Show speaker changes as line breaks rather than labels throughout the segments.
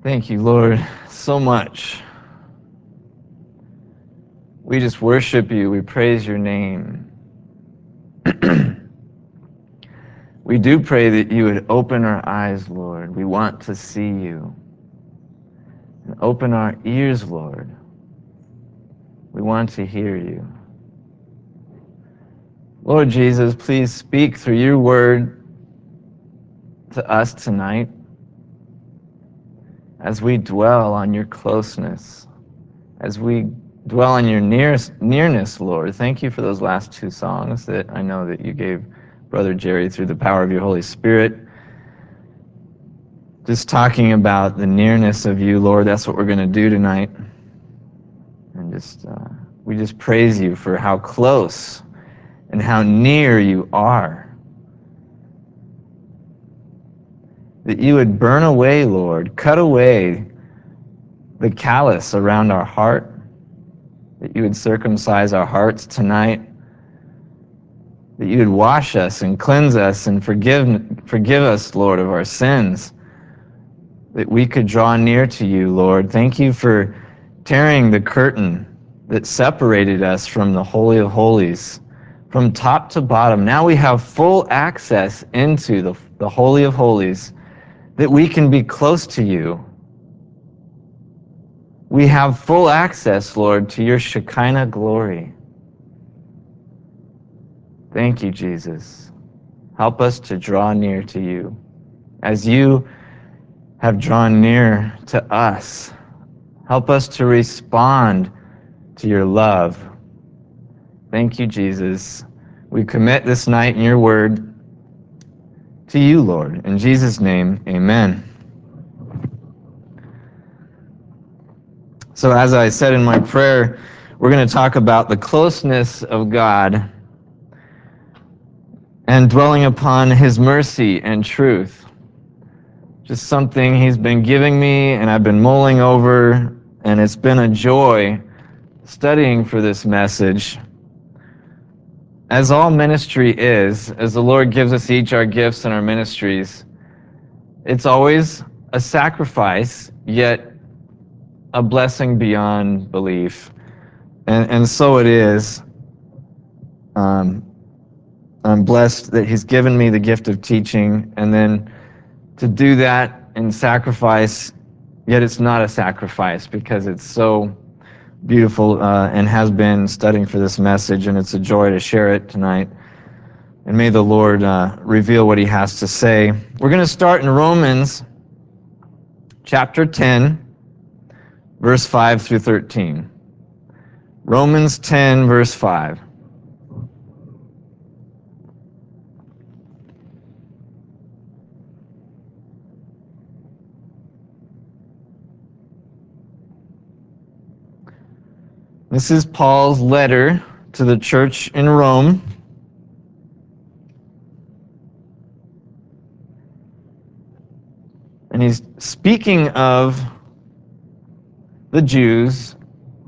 Thank you, Lord, so much. We just worship you. We praise your name. We do pray that you would open our eyes, Lord. We want to see you. And open our ears, Lord. We want to hear you. Lord Jesus, please speak through your word to us tonight as we dwell on your closeness, as we dwell on your nearness, Lord. Thank you for those last two songs that I know that you gave Brother Jerry through the power of your Holy Spirit. Just talking about the nearness of you, Lord, that's what we're going to do tonight. And we just praise you for how close and how near you are. That you would burn away, Lord, cut away the callous around our heart. That you would circumcise our hearts tonight. That you would wash us and cleanse us and forgive us, Lord, of our sins. That we could draw near to you, Lord. Thank you for tearing the curtain that separated us from the Holy of Holies, from top to bottom. Now we have full access into the Holy of Holies, that we can be close to you. We have full access, Lord, to your Shekinah glory. Thank you, Jesus. Help us to draw near to you as you have drawn near to us. Help us to respond to your love. Thank you, Jesus. We commit this night in your word to you, Lord. In Jesus' name, amen. So as I said in my prayer, we're going to talk about the closeness of God and dwelling upon his mercy and truth. Just something he's been giving me and I've been mulling over, and it's been a joy studying for this message. As all ministry is, as the Lord gives us each our gifts and our ministries, it's always a sacrifice, yet a blessing beyond belief. And so it is. I'm blessed that he's given me the gift of teaching, and then to do that in sacrifice, yet it's not a sacrifice because it's so beautiful and has been studying for this message, and it's a joy to share it tonight. And may the Lord reveal what he has to say. We're going to start in Romans chapter 10, verse 5 through 13. Romans 10, verse 5. This is Paul's letter to the church in Rome. And he's speaking of the Jews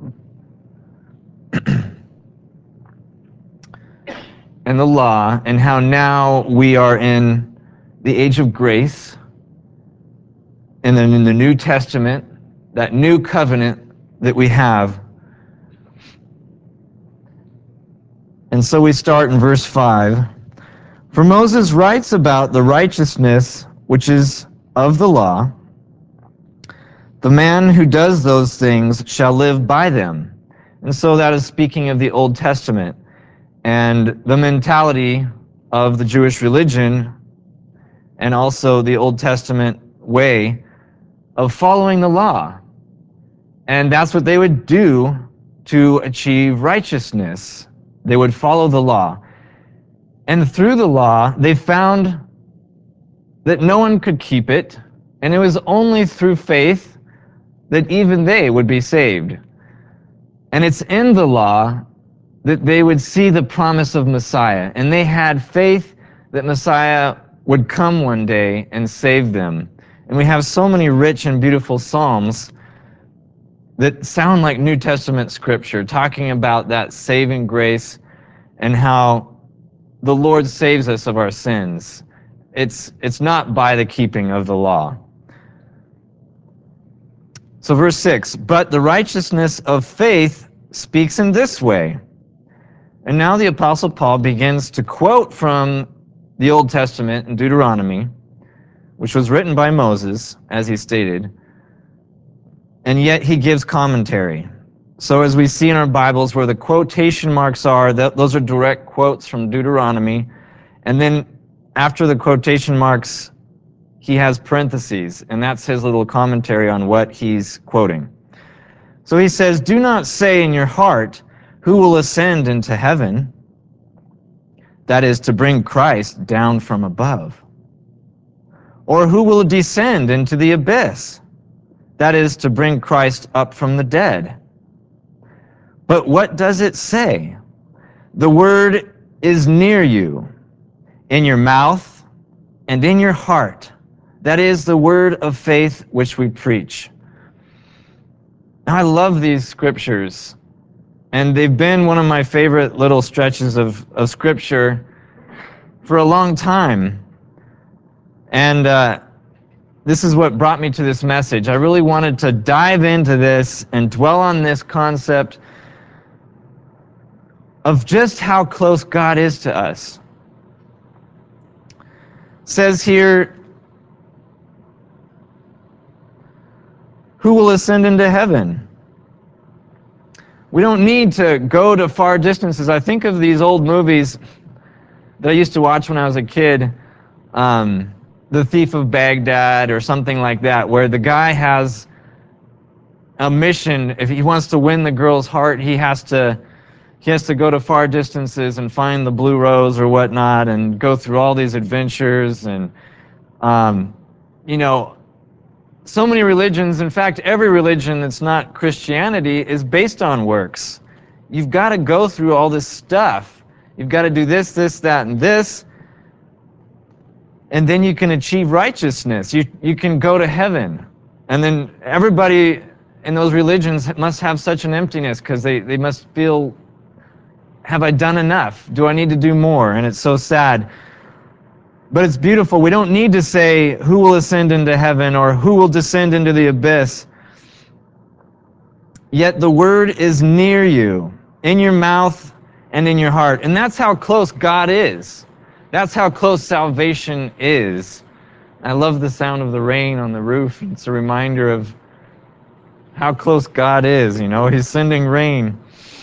and the law, and how now we are in the age of grace, and then in the New Testament, that new covenant that we have. And so we start in verse 5. For Moses writes about the righteousness which is of the law. The man who does those things shall live by them. And so that is speaking of the Old Testament and the mentality of the Jewish religion, and also the Old Testament way of following the law. And that's what they would do to achieve righteousness. They would follow the law. And through the law, they found that no one could keep it, and it was only through faith that even they would be saved. And it's in the law that they would see the promise of Messiah, and they had faith that Messiah would come one day and save them. And we have so many rich and beautiful psalms that sound like New Testament scripture, talking about that saving grace and how the Lord saves us of our sins. It's not by the keeping of the law. So verse 6, but the righteousness of faith speaks in this way. And now the Apostle Paul begins to quote from the Old Testament in Deuteronomy, which was written by Moses, as he stated, and yet he gives commentary. So as we see in our Bibles where the quotation marks are, those are direct quotes from Deuteronomy, and then after the quotation marks, he has parentheses, and that's his little commentary on what he's quoting. So he says, do not say in your heart, who will ascend into heaven? That is, to bring Christ down from above. Or who will descend into the abyss? That is, to bring Christ up from the dead. But what does it say? The word is near you, in your mouth and in your heart. That is the word of faith which we preach. Now, I love these scriptures, and they've been one of my favorite little stretches of scripture for a long time. And this is what brought me to this message. I really wanted to dive into this and dwell on this concept of just how close God is to us. It says here, who will ascend into heaven? We don't need to go to far distances. I think of these old movies that I used to watch when I was a kid, The Thief of Baghdad or something like that, where the guy has a mission. If he wants to win the girl's heart, he has to go to far distances and find the blue rose or whatnot and go through all these adventures. And, you know, so many religions, in fact, every religion that's not Christianity is based on works. You've got to go through all this stuff. You've got to do this, this, that, and this. And then you can achieve righteousness. You can go to heaven. And then everybody in those religions must have such an emptiness because they must feel, have I done enough? Do I need to do more? And it's so sad. But it's beautiful. We don't need to say who will ascend into heaven or who will descend into the abyss. Yet the word is near you, in your mouth and in your heart. And that's how close God is. That's how close salvation is. I love the sound of the rain on the roof. It's a reminder of how close God is. You know, He's sending rain.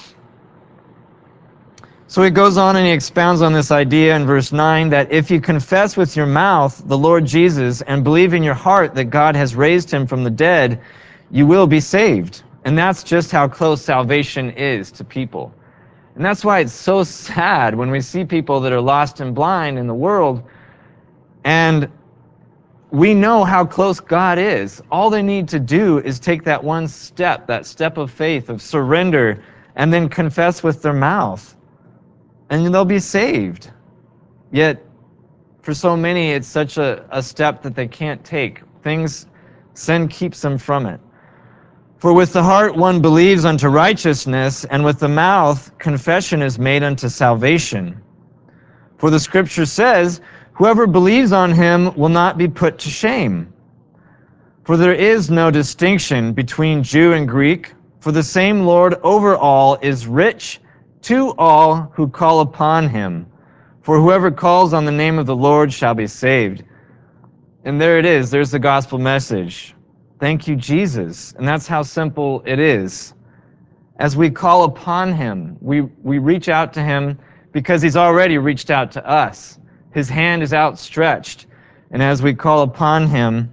So he goes on and he expounds on this idea in verse 9 that if you confess with your mouth the Lord Jesus and believe in your heart that God has raised him from the dead, you will be saved. And that's just how close salvation is to people. And that's why it's so sad when we see people that are lost and blind in the world, and we know how close God is. All they need to do is take that one step, that step of faith, of surrender, and then confess with their mouth, and they'll be saved. Yet, for so many, it's such a step that they can't take. Sin keeps them from it. For with the heart one believes unto righteousness, and with the mouth confession is made unto salvation. For the scripture says, whoever believes on him will not be put to shame. For there is no distinction between Jew and Greek, for the same Lord over all is rich to all who call upon him. For whoever calls on the name of the Lord shall be saved. And there it is. There's the gospel message. Thank you, Jesus. And that's how simple it is. As we call upon him, we reach out to him because he's already reached out to us. His hand is outstretched. And as we call upon him,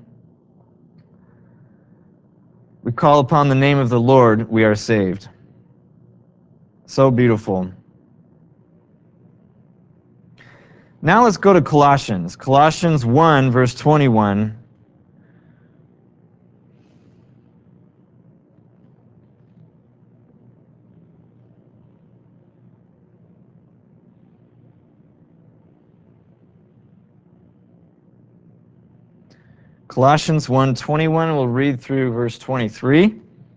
we call upon the name of the Lord, we are saved. So beautiful. Now let's go to Colossians. Colossians 1, verse 21. Colossians 1:21, we'll read through verse 23.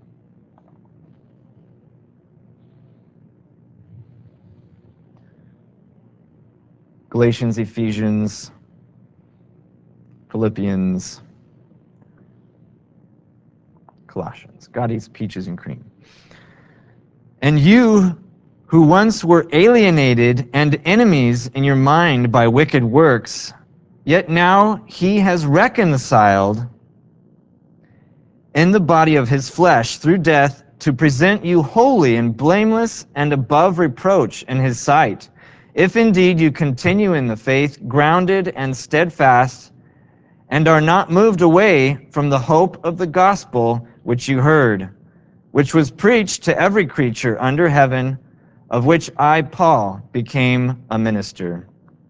Galatians, Ephesians, Philippians, Colossians. God eats peaches and cream. And you who once were alienated and enemies in your mind by wicked works, yet now he has reconciled in the body of his flesh through death to present you holy and blameless and above reproach in his sight. If indeed you continue in the faith, grounded and steadfast, and are not moved away from the hope of the gospel which you heard, which was preached to every creature under heaven, of which I, Paul, became a minister.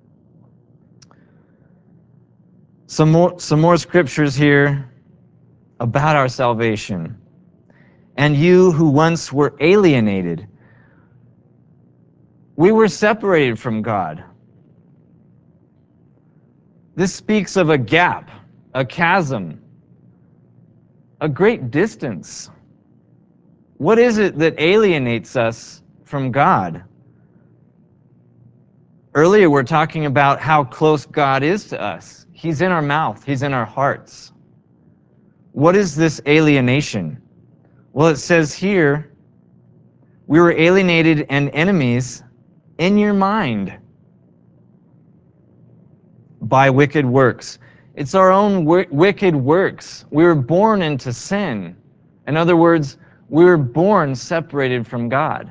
Some more scriptures here about our salvation. And you who once were alienated. We were separated from God. This speaks of a gap, a chasm, a great distance. What is it that alienates us from God? Earlier, we're talking about how close God is to us. He's in our mouth. He's in our hearts. What is this alienation? Well, it says here, we were alienated and enemies in your mind by wicked works. It's our own wicked works. We were born into sin. In other words, we were born separated from God.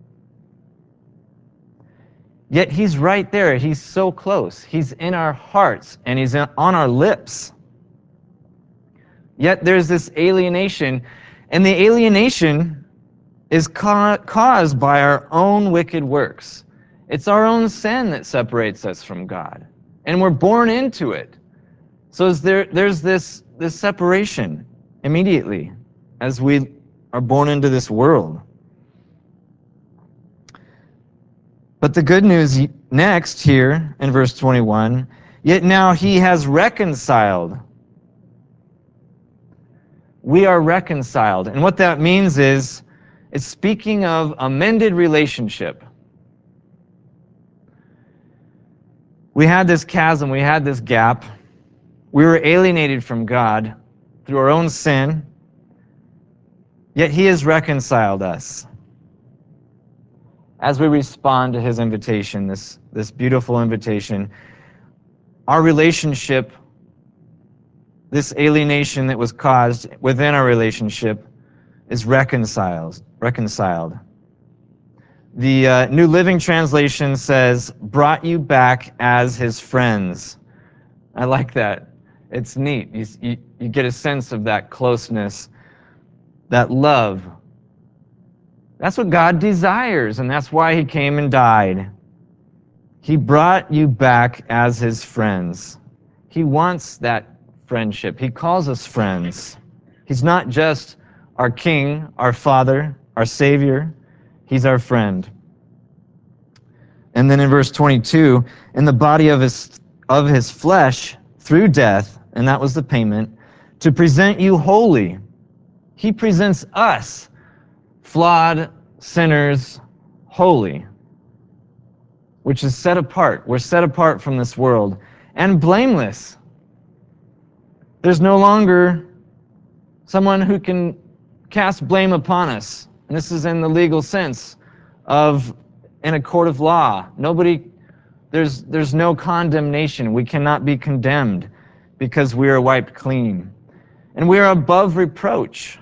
Yet he's right there. He's so close. He's in our hearts and he's on our lips. Yet there's this alienation, and the alienation is caused by our own wicked works. It's our own sin that separates us from God, and we're born into it. So there's this separation immediately as we are born into this world. But the good news next here in verse 21, yet now he has reconciled. We are reconciled. And what that means is, it's speaking of a mended relationship. We had this chasm, we had this gap. We were alienated from God through our own sin, yet he has reconciled us. As we respond to his invitation, this beautiful invitation, our relationship, this alienation that was caused within our relationship, is reconciled. The New Living Translation says, brought you back as his friends. I like that. It's neat. You get a sense of that closeness, that love. That's what God desires, and that's why he came and died. He brought you back as his friends. He wants that friendship. He calls us friends. He's not just our King, our Father, our Savior. He's our friend. And then in verse 22, in the body of his flesh through death, and that was the payment, to present you holy. He presents us, flawed sinners, holy, which is set apart. We're set apart from this world, and blameless. There's no longer someone who can cast blame upon us. And this is in the legal sense of in a court of law. There's no condemnation. We cannot be condemned because we are wiped clean. And we are above reproach.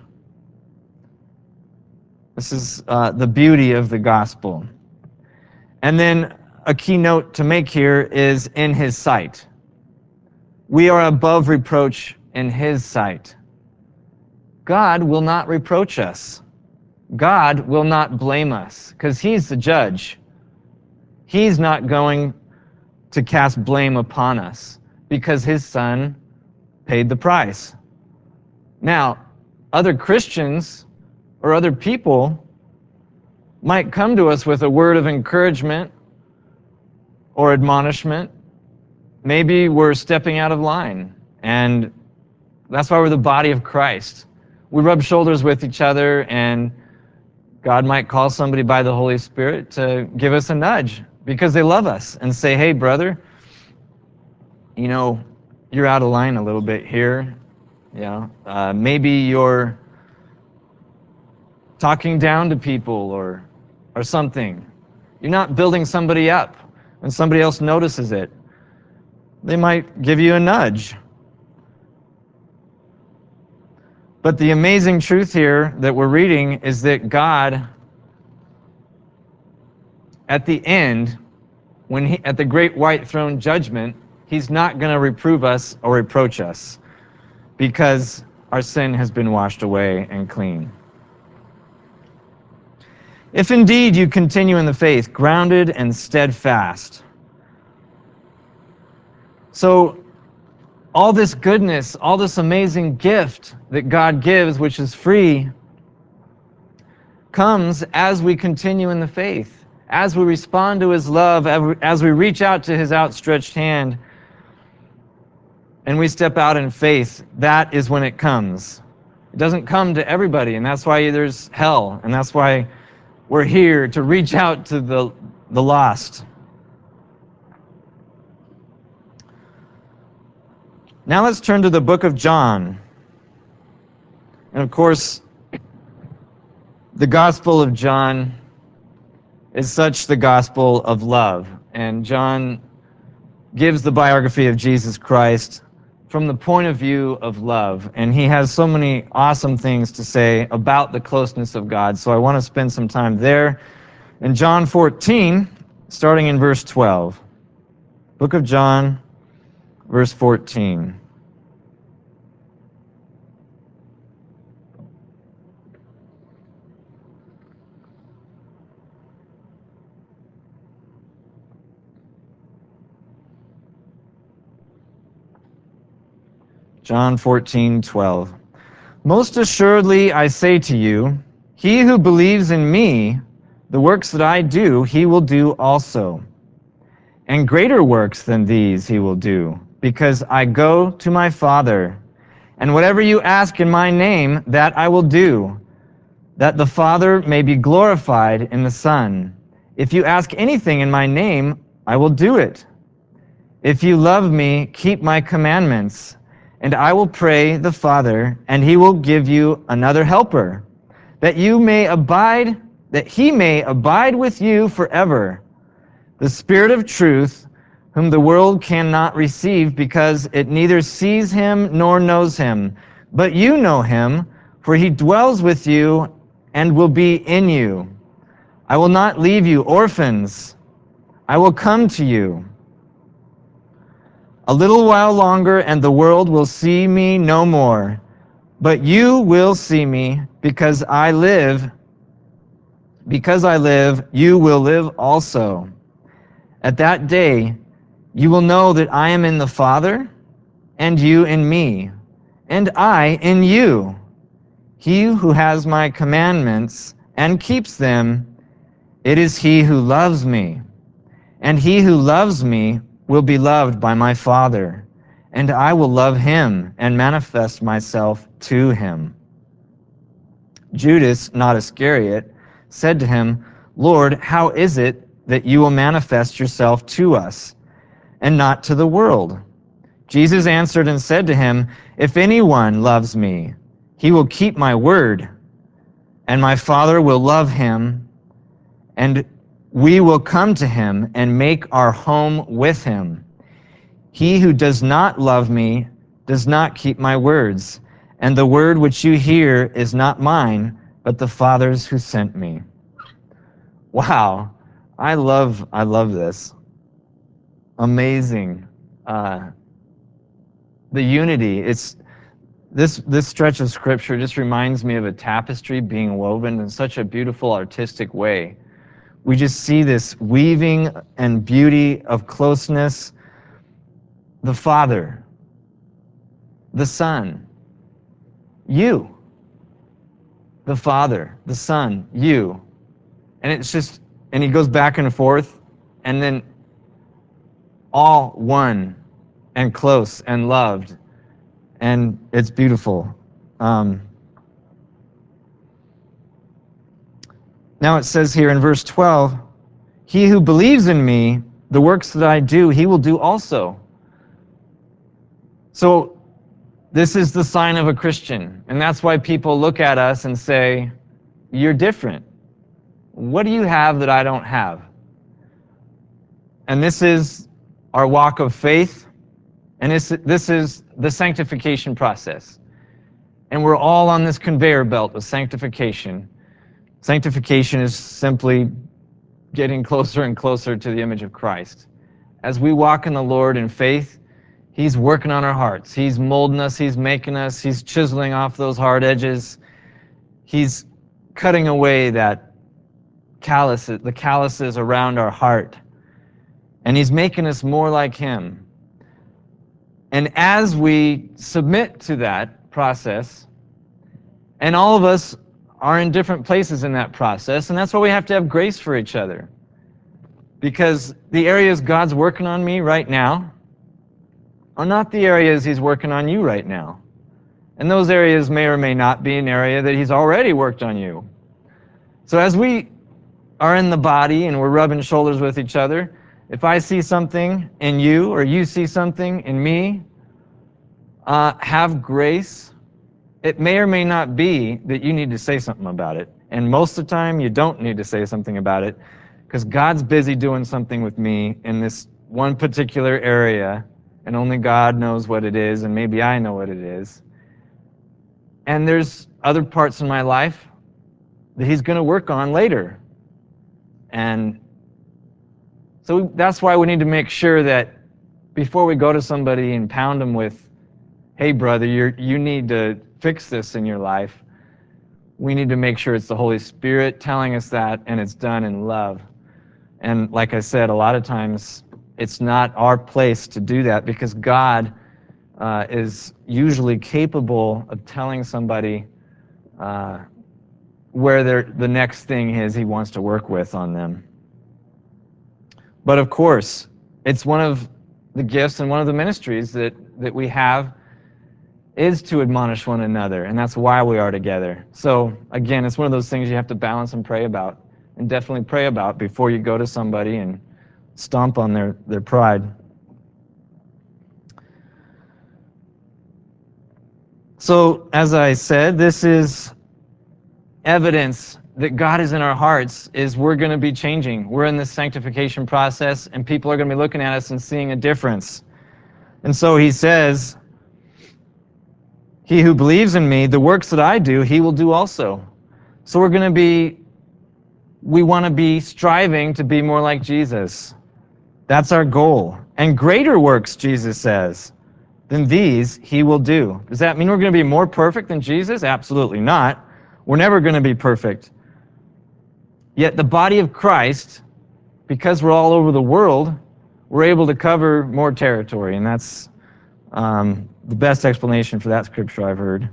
This is the beauty of the gospel. And then a key note to make here is in his sight. We are above reproach in his sight. God will not reproach us. God will not blame us because he's the judge. He's not going to cast blame upon us because his son paid the price. Now, other Christians or other people might come to us with a word of encouragement or admonishment. Maybe we're stepping out of line, and that's why we're the body of Christ. We rub shoulders with each other, and God might call somebody by the Holy Spirit to give us a nudge because they love us and say, hey, brother, you're out of line a little bit here. Maybe you're talking down to people or something. You're not building somebody up. When somebody else notices it, they might give you a nudge. But the amazing truth here that we're reading is that God, at the end, at the great white throne judgment, He's not going to reprove us or reproach us because our sin has been washed away and clean. If indeed you continue in the faith, grounded and steadfast. So all this goodness, all this amazing gift that God gives, which is free, comes as we continue in the faith, as we respond to His love, as we reach out to His outstretched hand, and we step out in faith. That is when it comes. It doesn't come to everybody, and that's why there's hell, and that's why we're here to reach out to the lost. Now let's turn to the book of John. And of course, the Gospel of John is such the gospel of love. And John gives the biography of Jesus Christ from the point of view of love. And he has so many awesome things to say about the closeness of God. So I want to spend some time there. In John 14, starting in verse 12. Book of John, verse 14. John 14:12. Most assuredly I say to you, he who believes in me, the works that I do, he will do also. And greater works than these he will do, because I go to my Father. And whatever you ask in my name, that I will do, that the Father may be glorified in the Son. If you ask anything in my name, I will do it. If you love me, keep my commandments. And I will pray the Father, and he will give you another helper, that he may abide with you forever. The Spirit of truth, whom the world cannot receive, because it neither sees him nor knows him. But you know him, for he dwells with you and will be in you. I will not leave you orphans. I will come to you. A little while longer, and the world will see me no more. But you will see me, because I live. Because I live, you will live also. At that day, you will know that I am in the Father, and you in me, and I in you. He who has my commandments and keeps them, it is he who loves me. And he who loves me will be loved by my Father, and I will love him and manifest myself to him. Judas, not Iscariot, said to him, Lord, how is it that you will manifest yourself to us and not to the world? Jesus answered and said to him, if anyone loves me, he will keep my word, and my Father will love him, and we will come to him and make our home with him. He who does not love me does not keep my words, and the word which you hear is not mine, but the Father's who sent me. Wow, I love this. Amazing. The unity. It's this stretch of scripture just reminds me of a tapestry being woven in such a beautiful artistic way. We just see this weaving and beauty of closeness. The Father, the Son, you. The Father, the Son, you. And it's just, and he goes back and forth, and then all one and close and loved. And it's beautiful. Now it says here in verse 12, he who believes in me, the works that I do, he will do also. So this is the sign of a Christian. And that's why people look at us and say, you're different. What do you have that I don't have? And this is our walk of faith, and this is the sanctification process. And we're all on this conveyor belt of sanctification. Sanctification is simply getting closer and closer to the image of Christ. As we walk in the Lord in faith, He's working on our hearts. He's molding us. He's making us. He's chiseling off those hard edges. He's cutting away the calluses around our heart. And He's making us more like Him. And as we submit to that process, and all of us are in different places in that process, and that's why we have to have grace for each other. Because the areas God's working on me right now are not the areas He's working on you right now. And those areas may or may not be an area that He's already worked on you. So as we are in the body and we're rubbing shoulders with each other, if I see something in you or you see something in me, have grace. It may or may not be that you need to say something about it. And most of the time, you don't need to say something about it because God's busy doing something with me in this one particular area, and only God knows what it is, and maybe I know what it is. And there's other parts in my life that He's going to work on later. And so that's why we need to make sure that before we go to somebody and pound them with, hey brother, you need to fix this in your life, we need to make sure it's the Holy Spirit telling us that, and it's done in love. And like I said, a lot of times it's not our place to do that because God is usually capable of telling somebody where the next thing is He wants to work with on them. But of course, it's one of the gifts and one of the ministries that we have is to admonish one another, and that's why we are together. So again, it's one of those things you have to balance and pray about, and definitely pray about before you go to somebody and stomp on their pride. So as I said, this is evidence that God is in our hearts, is we're going to be changing. We're in this sanctification process, and people are going to be looking at us and seeing a difference. And so He says, he who believes in me, the works that I do, he will do also. So we want to be striving to be more like Jesus. That's our goal. And greater works, Jesus says, than these he will do. Does that mean we're going to be more perfect than Jesus? Absolutely not. We're never going to be perfect. Yet the body of Christ, because we're all over the world, we're able to cover more territory, and that's the best explanation for that scripture I've heard.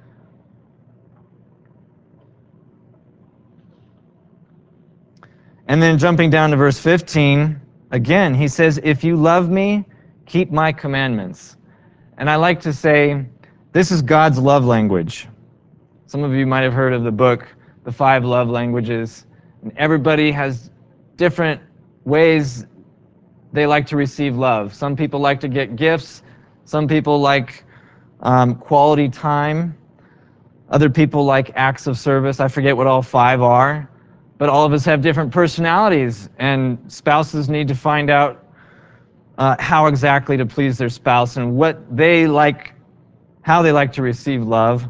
And then jumping down to verse 15, again, He says, if you love me, keep my commandments. And I like to say, this is God's love language. Some of you might have heard of the book, The 5 Love Languages. And everybody has different ways they like to receive love. Some people like to get gifts. Some people like quality time. Other people like acts of service. I forget what all 5 are. But all of us have different personalities, and spouses need to find out how exactly to please their spouse and what they like, how they like to receive love.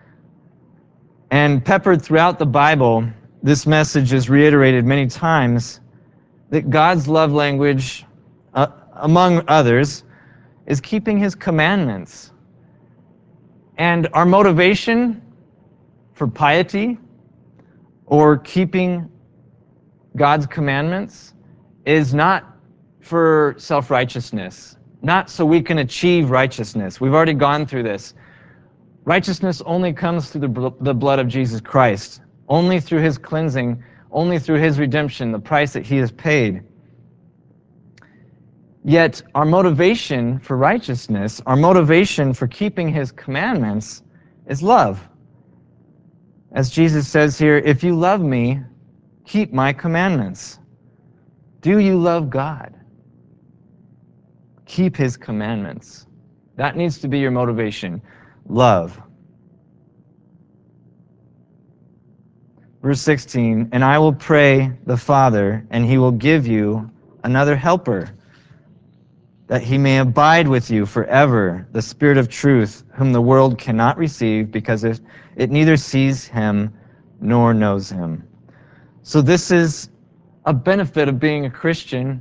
And peppered throughout the Bible, this message is reiterated many times that God's love language, among others, is keeping His commandments. And our motivation for piety or keeping God's commandments is not for self-righteousness, not so we can achieve righteousness. We've already gone through this. Righteousness only comes through the blood of Jesus Christ, only through His cleansing, only through His redemption, the price that He has paid. Yet our motivation for righteousness, our motivation for keeping His commandments is love. As Jesus says here, if you love me, keep my commandments. Do you love God? Keep His commandments. That needs to be your motivation. Love. Verse 16, and I will pray the Father, and he will give you another helper, that he may abide with you forever, the Spirit of truth, whom the world cannot receive, because it neither sees him nor knows him. So this is a benefit of being a Christian.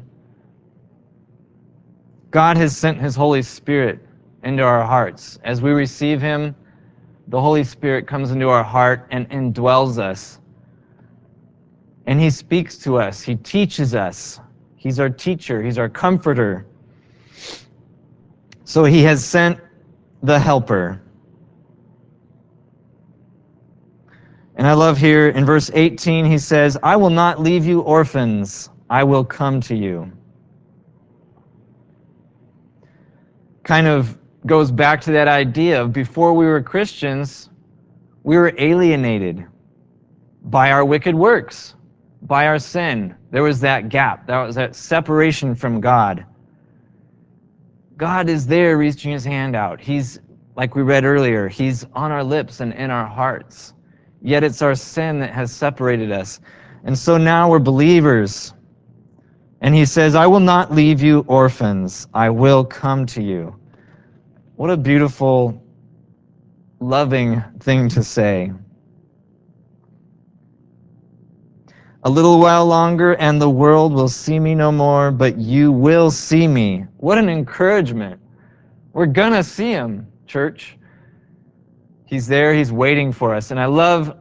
God has sent his Holy Spirit into our hearts. As we receive him, the Holy Spirit comes into our heart and indwells us. And he speaks to us. He teaches us. He's our teacher. He's our comforter. So he has sent the helper. And I love here in verse 18, he says, I will not leave you orphans. I will come to you. Kind of goes back to that idea of before we were Christians, we were alienated by our wicked works, by our sin. There was that gap. That was that separation from God. God is there reaching his hand out. He's, like we read earlier, he's on our lips and in our hearts. Yet it's our sin that has separated us. And so now we're believers. And he says, I will not leave you orphans. I will come to you. What a beautiful, loving thing to say. A little while longer and the world will see me no more, but you will see me. What an encouragement. We're gonna see him, church. He's there, he's waiting for us. And I love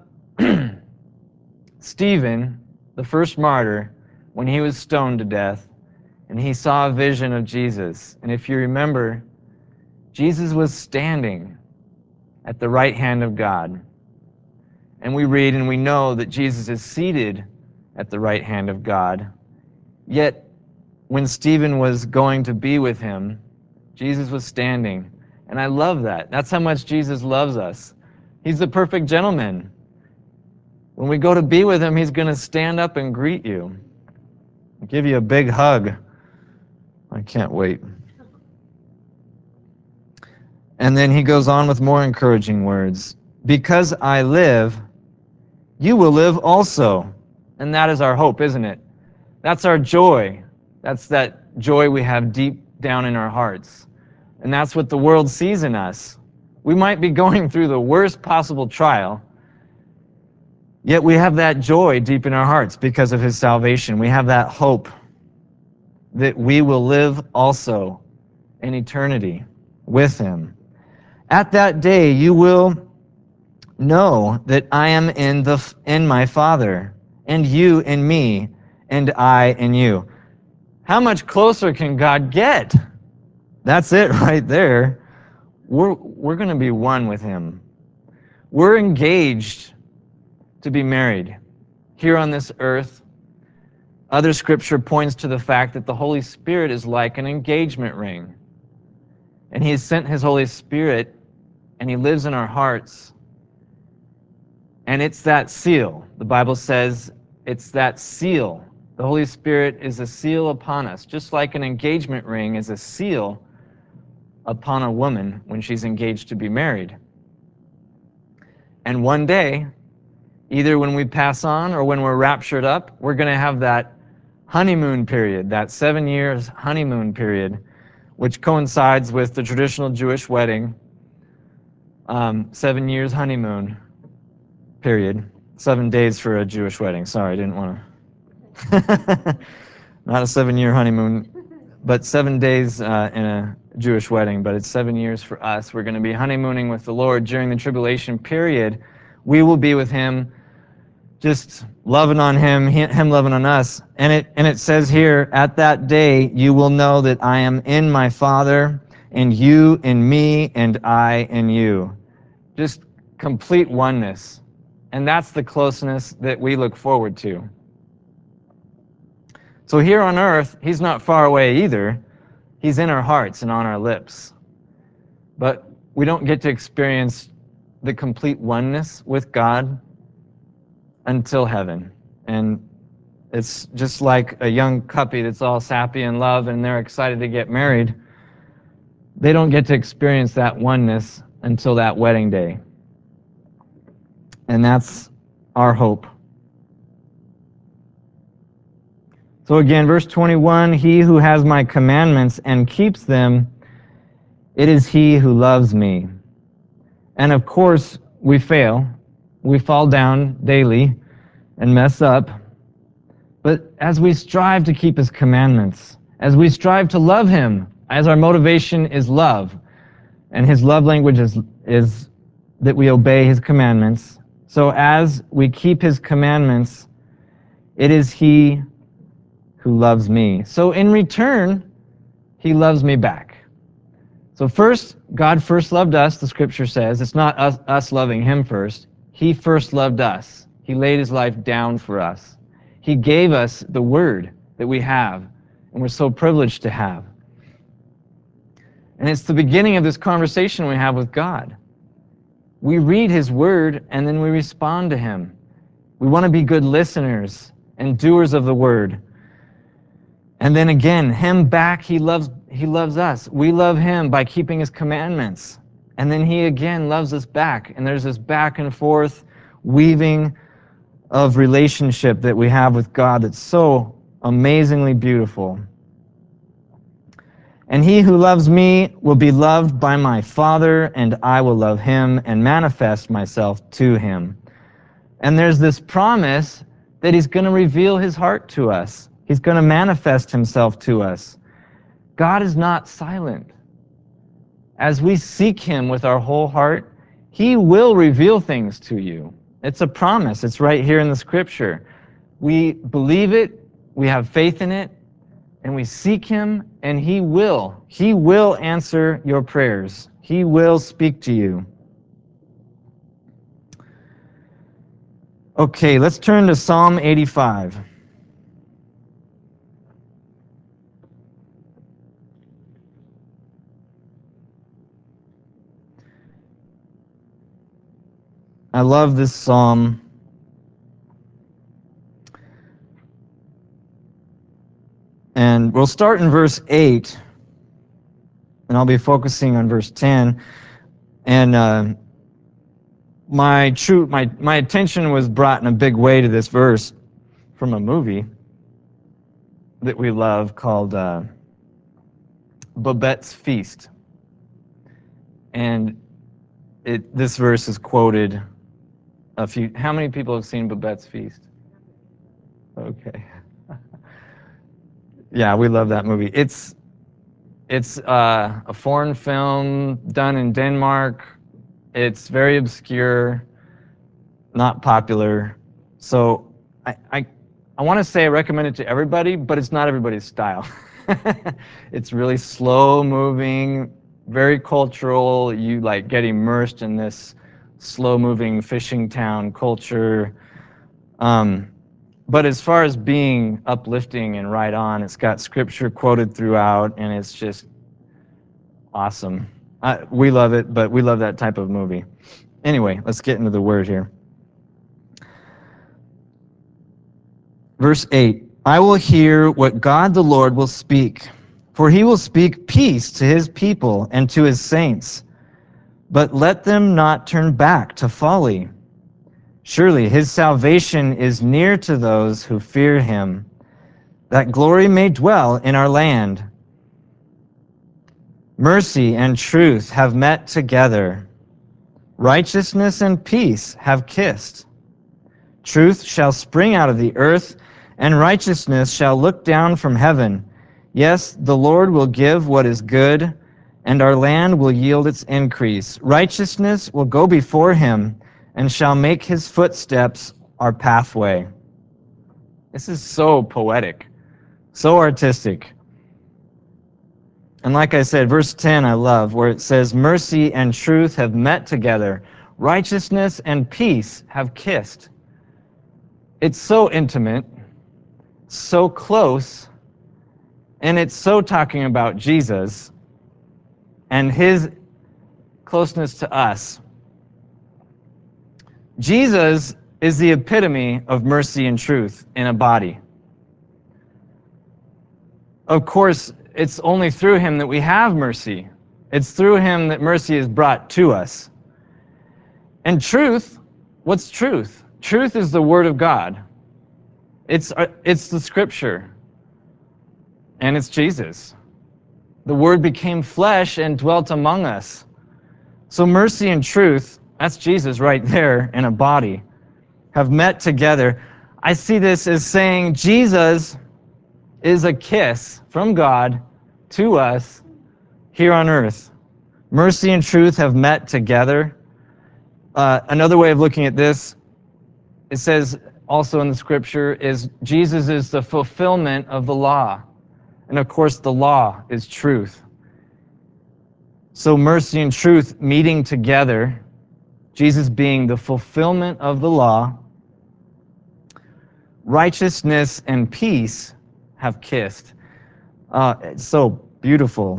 Stephen, the first martyr, when he was stoned to death, and he saw a vision of Jesus. And if you remember, Jesus was standing at the right hand of God. And we read and we know that Jesus is seated at the right hand of God. Yet, when Stephen was going to be with him, Jesus was standing. And I love that. That's how much Jesus loves us. He's the perfect gentleman. When we go to be with him, he's going to stand up and greet you, give you a big hug. I can't wait. And then he goes on with more encouraging words. Because I live, you will live also. And that is our hope, isn't it? That's our joy. That's that joy we have deep down in our hearts. And that's what the world sees in us. We might be going through the worst possible trial, yet we have that joy deep in our hearts because of his salvation. We have that hope that we will live also in eternity with him. At that day you will know that I am in my Father, and you in me, and I in you. How much closer can God get? That's it right there. We're going to be one with him. We're engaged to be married here on this earth. Other scripture points to the fact that the Holy Spirit is like an engagement ring. And he has sent his Holy Spirit, and he lives in our hearts. And it's that seal. The Bible says it's that seal. The Holy Spirit is a seal upon us, just like an engagement ring is a seal upon a woman when she's engaged to be married. And one day, either when we pass on or when we're raptured up, we're going to have that honeymoon period, that 7 years honeymoon period, which coincides with the traditional Jewish wedding. 7 years honeymoon period. 7 days for a Jewish wedding. Sorry, I didn't want to. Not a 7-year honeymoon, but 7 days in a Jewish wedding, but it's 7 years for us. We're going to be honeymooning with the Lord during the tribulation period. We will be with him, just loving on him, him loving on us. And it says here, at that day you will know that I am in my Father, and you in me, and I in you. Just complete oneness. And that's the closeness that we look forward to. So here on earth, he's not far away either. He's in our hearts and on our lips. But we don't get to experience the complete oneness with God until heaven. And it's just like a young puppy that's all sappy and love and they're excited to get married. They don't get to experience that oneness until that wedding day. And that's our hope So again, verse 21, he who has my commandments and keeps them, it is he who loves me. And of course, we fail. We fall down daily and mess up. But as we strive to keep his commandments, as we strive to love him, as our motivation is love, and his love language is that we obey his commandments. So as we keep his commandments, it is he who loves me. So in return, he loves me back. So first, God first loved us, the scripture says. It's not us loving him first. He first loved us. He laid his life down for us. He gave us the word that we have, and we're so privileged to have. And it's the beginning of this conversation we have with God. We read his word, and then we respond to him. We want to be good listeners and doers of the word. And then again, him back, he loves us. We love him by keeping his commandments. And then he again loves us back. And there's this back and forth weaving of relationship that we have with God that's so amazingly beautiful. And he who loves me will be loved by my Father, and I will love him and manifest myself to him. And there's this promise that he's going to reveal his heart to us. He's going to manifest himself to us. God is not silent. As we seek him with our whole heart, he will reveal things to you. It's a promise. It's right here in the scripture. We believe it, we have faith in it, and we seek him, and he will. He will answer your prayers. He will speak to you. Okay, let's turn to Psalm 85. I love this psalm. And we'll start in verse 8, and I'll be focusing on verse 10. And my attention was brought in a big way to this verse from a movie that we love called Babette's Feast. And this verse is quoted a few. How many people have seen Babette's Feast? Okay. Yeah, we love that movie. It's a foreign film done in Denmark. It's very obscure, not popular. So I want to say I recommend it to everybody, but it's not everybody's style. It's really slow moving, very cultural. You like get immersed in this slow moving fishing town culture. But as far as being uplifting and right on, it's got scripture quoted throughout, and it's just awesome. We love it, but we love that type of movie. Anyway, let's get into the word here. Verse 8, I will hear what God the Lord will speak, for he will speak peace to his people and to his saints. But let them not turn back to folly. Surely his salvation is near to those who fear him, that glory may dwell in our land. Mercy and truth have met together. Righteousness and peace have kissed. Truth shall spring out of the earth, and righteousness shall look down from heaven. Yes, the Lord will give what is good, and our land will yield its increase. Righteousness will go before him, and shall make his footsteps our pathway. This is so poetic, so artistic. And like I said, verse 10 I love, where it says, mercy and truth have met together. Righteousness and peace have kissed. It's so intimate, so close, and it's so talking about Jesus and his closeness to us. Jesus is the epitome of mercy and truth in a body. Of course, it's only through him that we have mercy. It's through him that mercy is brought to us. And truth, what's truth? Truth is the Word of God. It's the Scripture. and it's Jesus. The Word became flesh and dwelt among us. So mercy and truth, that's Jesus right there in a body, have met together. I see this as saying Jesus is a kiss from God to us here on earth. Mercy and truth have met together. Another way of looking at this, it says also in the scripture, is Jesus is the fulfillment of the law. And of course, the law is truth. So mercy and truth meeting together, Jesus being the fulfillment of the law, righteousness and peace have kissed. It's so beautiful.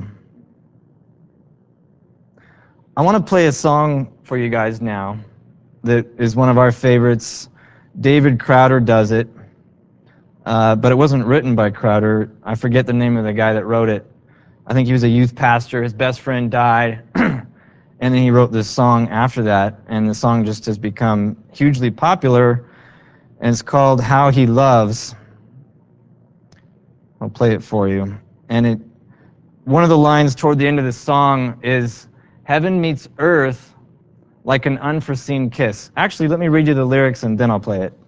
I want to play a song for you guys now that is one of our favorites. David Crowder does it, but it wasn't written by Crowder. I forget the name of the guy that wrote it. I think he was a youth pastor. His best friend died, and then he wrote this song after that, and the song just has become hugely popular, and it's called How He Loves. I'll play it for you. And one of the lines toward the end of the song is, heaven meets earth like an unforeseen kiss. Actually, let me read you the lyrics and then I'll play it.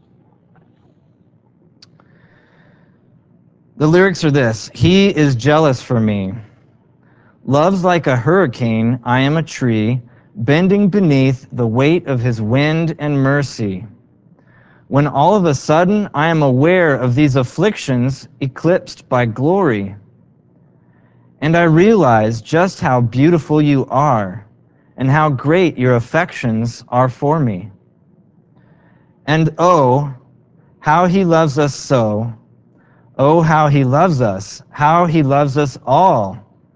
The lyrics are this: He is jealous for me. Love's like a hurricane, I am a tree, bending beneath the weight of his wind and mercy. When all of a sudden I am aware of these afflictions eclipsed by glory. And I realize just how beautiful you are, and how great your affections are for me. And oh, how he loves us so. Oh, how he loves us, how he loves us all.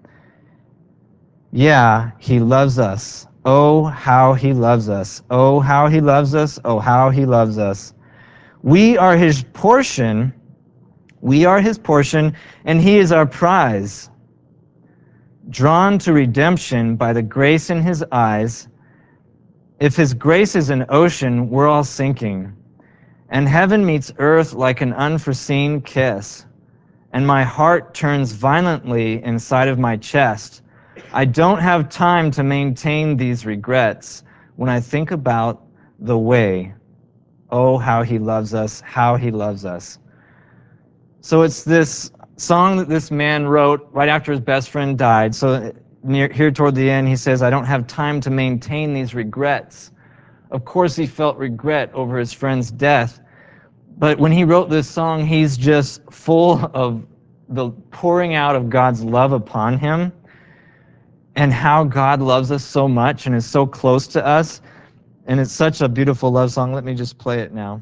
Yeah, he loves us. Oh, how he loves us. Oh, how he loves us. Oh, how he loves us. We are his portion. We are his portion, and he is our prize. Drawn to redemption by the grace in his eyes. If his grace is an ocean, we're all sinking. And heaven meets earth like an unforeseen kiss. And my heart turns violently inside of my chest. I don't have time to maintain these regrets when I think about the way. Oh, how he loves us, how he loves us. So it's this song that this man wrote right after his best friend died. So here toward the end, he says, I don't have time to maintain these regrets. Of course, he felt regret over his friend's death. But when he wrote this song, he's just full of the pouring out of God's love upon him and how God loves us so much and is so close to us. And it's such a beautiful love song. Let me just play it now.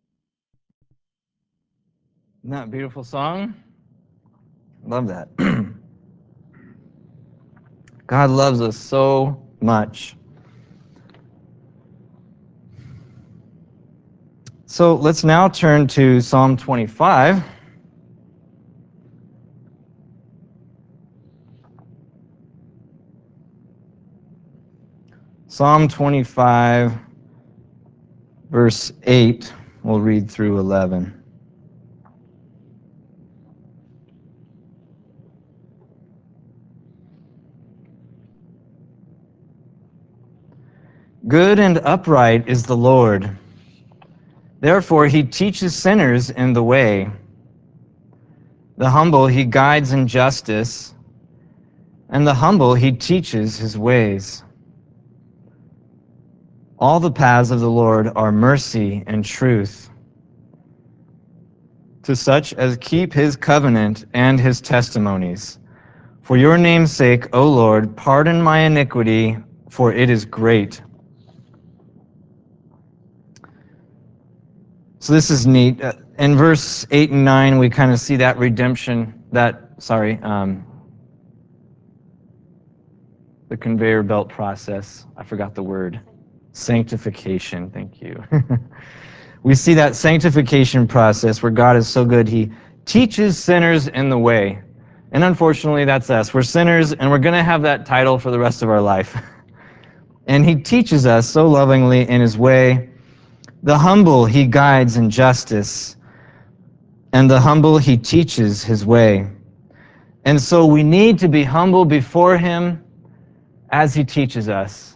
Isn't that a beautiful song? Love that. God loves us so much. So let's now turn to Psalm 25. Psalm 25, verse 8. We'll read through 11. Good and upright is the Lord. Therefore he teaches sinners in the way. The humble he guides in justice, and the humble he teaches his ways. All the paths of the Lord are mercy and truth to such as keep his covenant and his testimonies. For your name's sake, O Lord, pardon my iniquity, for it is great. So this is neat. In verse 8 and 9, we kind of see that redemption, the conveyor belt process. I forgot the word. Sanctification, thank you. We see that sanctification process where God is so good, he teaches sinners in the way. And unfortunately, that's us. We're sinners, and we're going to have that title for the rest of our life. And he teaches us so lovingly in his way. The humble he guides in justice, and the humble he teaches his way. And so we need to be humble before Him as He teaches us.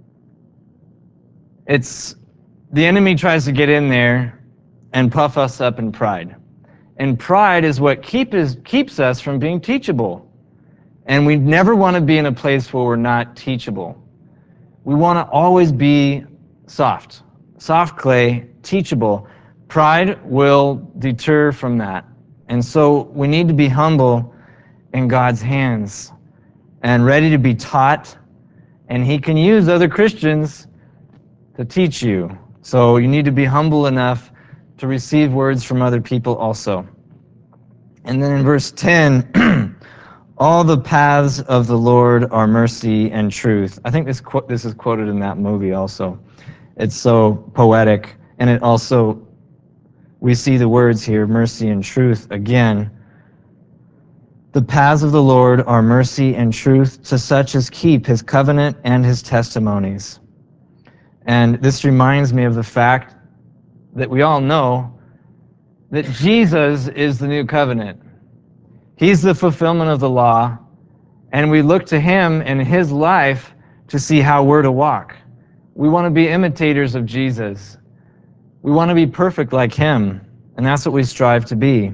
The enemy tries to get in there and puff us up in pride. And pride is what keeps us from being teachable. And we never want to be in a place where we're not teachable. We want to always be soft clay, teachable. Pride will deter from that. And so we need to be humble in God's hands and ready to be taught. And He can use other Christians to teach you. So you need to be humble enough to receive words from other people also. And then in verse 10, all the paths of the Lord are mercy and truth. I think this is quoted in that movie also. It's so poetic. And it also, we see the words here, mercy and truth, again. The paths of the Lord are mercy and truth to such as keep His covenant and His testimonies. And this reminds me of the fact that we all know that Jesus is the new covenant. He's the fulfillment of the law, and we look to Him and His life to see how we're to walk. We want to be imitators of Jesus. We want to be perfect like Him, and that's what we strive to be.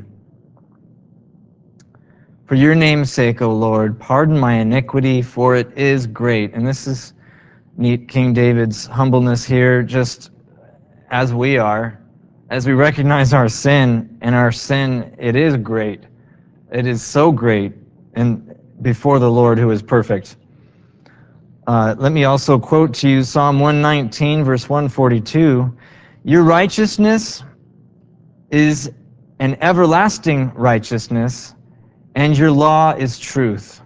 For your name's sake, O Lord, pardon my iniquity, for it is great. And this is neat, King David's humbleness here, just as we are, as we recognize our sin, and our sin, it is great. It is so great and before the Lord who is perfect. Let me also quote to you Psalm 119, verse 142. Your righteousness is an everlasting righteousness, and your law is truth.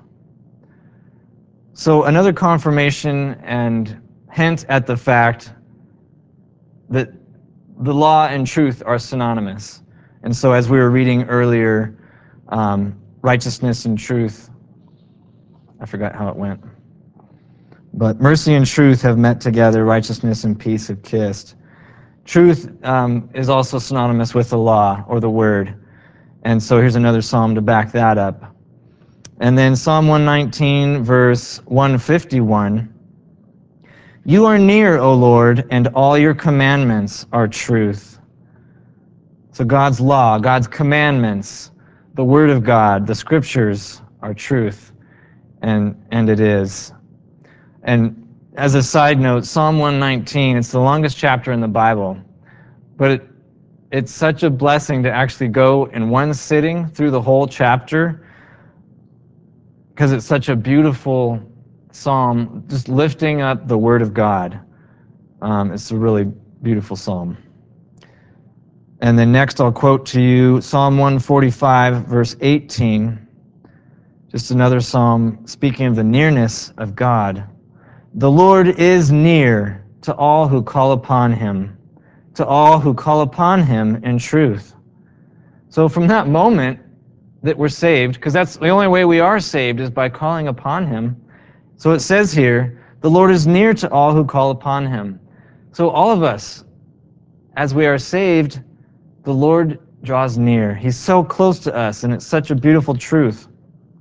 So another confirmation and hint at the fact that the law and truth are synonymous. And so as we were reading earlier, righteousness and truth, I forgot how it went. But mercy and truth have met together, righteousness and peace have kissed. Truth is also synonymous with the law or the word. And so here's another psalm to back that up. And then Psalm 119, verse 151. You are near, O Lord, and all your commandments are truth. So God's law, God's commandments, the Word of God, the Scriptures are truth, and it is. And as a side note, Psalm 119, it's the longest chapter in the Bible, but it's such a blessing to actually go in one sitting through the whole chapter because it's such a beautiful psalm, just lifting up the Word of God. It's a really beautiful psalm. And then next I'll quote to you Psalm 145, verse 18, just another psalm speaking of the nearness of God. The Lord is near to all who call upon Him, to all who call upon Him in truth. So from that moment that we're saved, because that's the only way we are saved is by calling upon Him. So it says here, the Lord is near to all who call upon Him. So all of us, as we are saved, the Lord draws near. He's so close to us, and it's such a beautiful truth.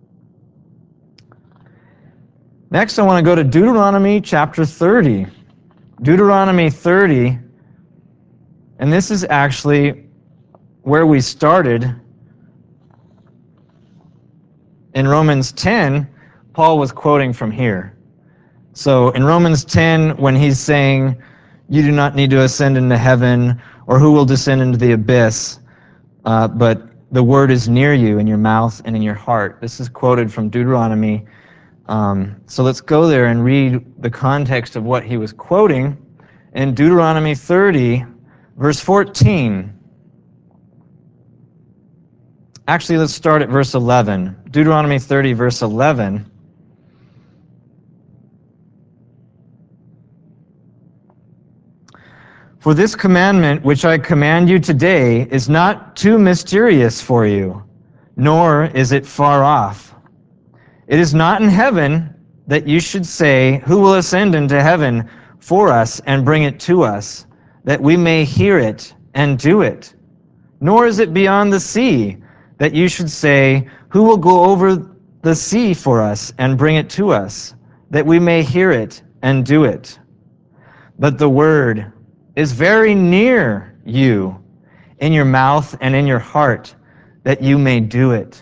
Next, I want to go to Deuteronomy chapter 30. Deuteronomy 30, and this is actually where we started. In Romans 10, Paul was quoting from here. So in Romans 10, when he's saying, you do not need to ascend into heaven, or who will descend into the abyss, but the word is near you in your mouth and in your heart. This is quoted from Deuteronomy. So let's go there and read the context of what he was quoting in Deuteronomy 30, verse 14. Actually, let's start at verse 11. Deuteronomy 30, verse 11. For this commandment which I command you today is not too mysterious for you, nor is it far off. It is not in heaven that you should say, who will ascend into heaven for us and bring it to us, that we may hear it and do it? Nor is it beyond the sea, that you should say, who will go over the sea for us and bring it to us, that we may hear it and do it? But the word is very near you, in your mouth and in your heart, that you may do it.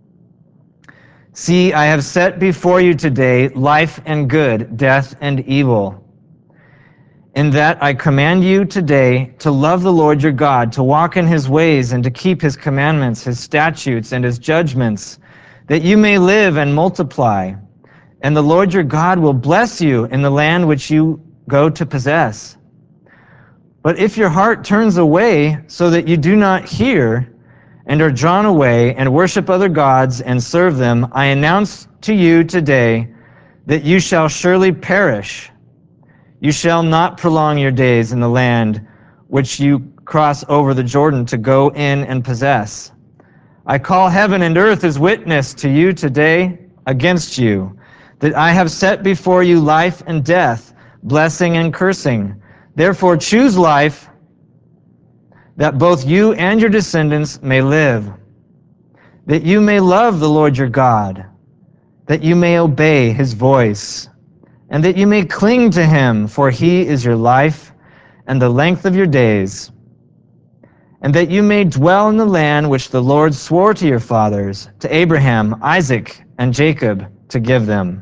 See, I have set before you today life and good, death and evil. In that I command you today to love the Lord your God, to walk in his ways and to keep his commandments, his statutes, and his judgments, that you may live and multiply. And the Lord your God will bless you in the land which you go to possess. But if your heart turns away so that you do not hear and are drawn away and worship other gods and serve them, I announce to you today that you shall surely perish. You shall not prolong your days in the land which you cross over the Jordan to go in and possess. I call heaven and earth as witness to you today against you, that I have set before you life and death, blessing and cursing. Therefore choose life, that both you and your descendants may live, that you may love the Lord your God, that you may obey his voice, and that you may cling to him, for he is your life and the length of your days, and that you may dwell in the land which the Lord swore to your fathers, to Abraham, Isaac, and Jacob, to give them.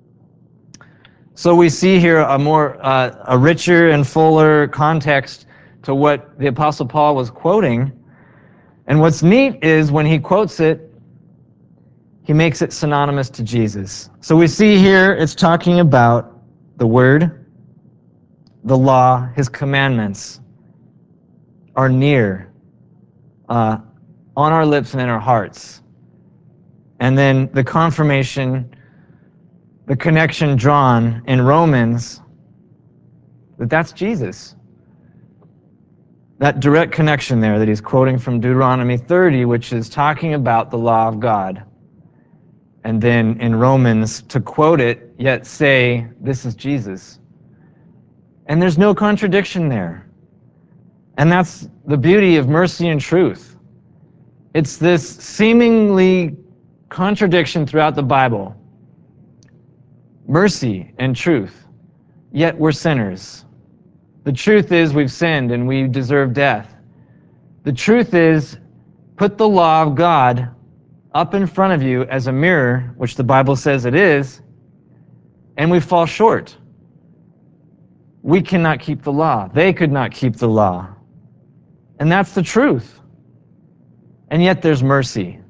So we see here a richer and fuller context to what the Apostle Paul was quoting. And what's neat is when he quotes it, he makes it synonymous to Jesus. So we see here it's talking about the Word, the law, his commandments are near, on our lips and in our hearts. And then the confirmation, the connection drawn in Romans, that's Jesus. That direct connection there that he's quoting from Deuteronomy 30, which is talking about the law of God. And then in Romans, to quote it, yet say, this is Jesus. And there's no contradiction there. And that's the beauty of mercy and truth. It's this seemingly contradiction throughout the Bible. Mercy and truth, yet we're sinners. The truth is we've sinned and we deserve death. The truth is, put the law of God up in front of you as a mirror, which the Bible says it is, and we fall short. We cannot keep the law. They could not keep the law. And that's the truth. And yet there's mercy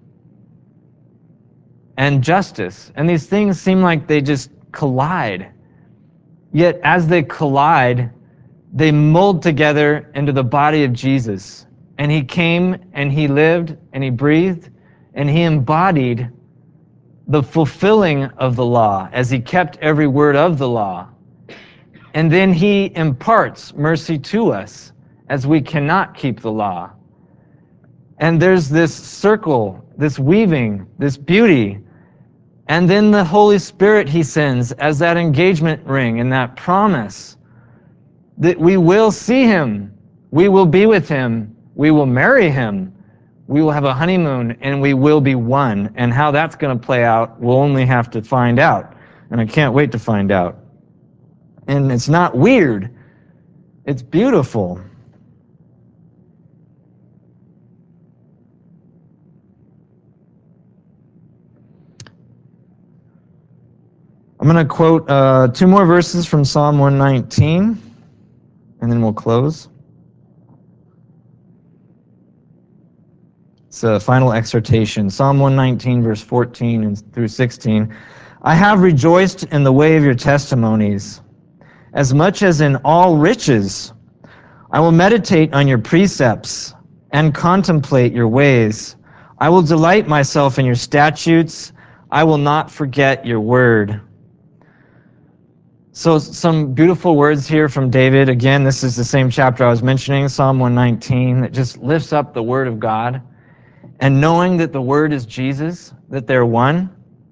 and justice. And these things seem like they just collide. Yet as they collide, they mold together into the body of Jesus. And he came and he lived and he breathed and he embodied the fulfilling of the law as he kept every word of the law. And then he imparts mercy to us as we cannot keep the law. And there's this circle, this weaving, this beauty. And then the Holy Spirit he sends as that engagement ring and that promise that we will see him, we will be with him, we will marry him, we will have a honeymoon, and we will be one. And how that's going to play out, we'll only have to find out. And I can't wait to find out. And it's not weird, it's beautiful. I'm going to quote 2 more verses from Psalm 119, and then we'll close. It's a final exhortation. Psalm 119, verse 14 and through 16. I have rejoiced in the way of your testimonies, as much as in all riches. I will meditate on your precepts and contemplate your ways. I will delight myself in your statutes. I will not forget your word. So some beautiful words here from David. Again, this is the same chapter I was mentioning, Psalm 119, that just lifts up the word of God. And knowing that the word is Jesus, that they're one.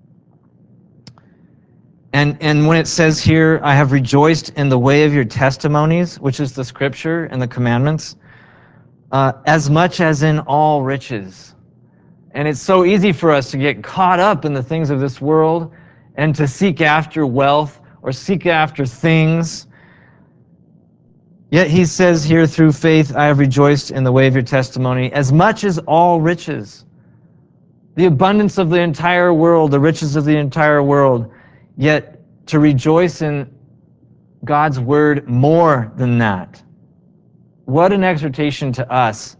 And when it says here, I have rejoiced in the way of your testimonies, which is the scripture and the commandments, as much as in all riches. And it's so easy for us to get caught up in the things of this world and to seek after wealth or seek after things. Yet he says here, through faith I have rejoiced in the way of your testimony, as much as all riches, the abundance of the entire world, the riches of the entire world, yet to rejoice in God's word more than that. What an exhortation to us.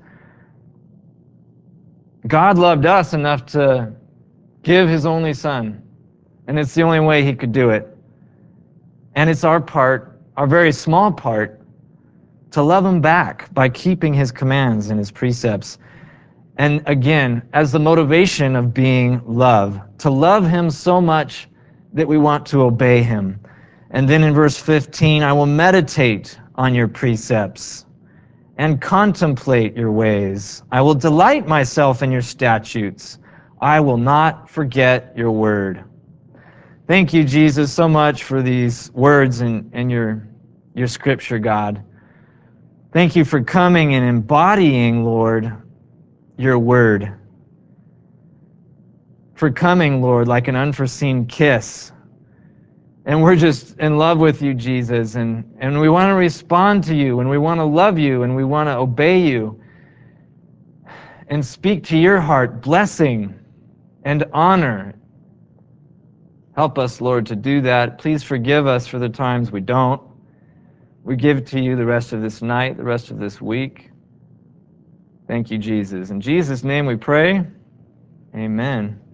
God loved us enough to give his only son, and it's the only way he could do it. And it's our part, our very small part, to love him back by keeping his commands and his precepts. And again, as the motivation of being love, to love him so much that we want to obey him. And then in verse 15, I will meditate on your precepts and contemplate your ways. I will delight myself in your statutes. I will not forget your word. Thank you, Jesus, so much for these words in your scripture, God. Thank you for coming and embodying, Lord, your word. For coming, Lord, like an unforeseen kiss. And we're just in love with you, Jesus, and we want to respond to you, and we want to love you, and we want to obey you, and speak to your heart blessing and honor. Help us, Lord, to do that. Please forgive us for the times we don't. We give to you the rest of this night, the rest of this week. Thank you, Jesus. In Jesus' name we pray. Amen.